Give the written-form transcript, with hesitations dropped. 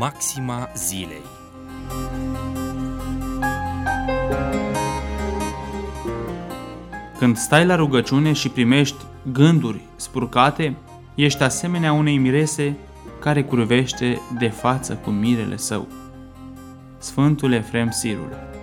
Maxima zilei. Când stai la rugăciune și primești gânduri spurcate, ești asemenea unei mirese care curvește de față cu mirele său. Sfântul Efrem Sirul.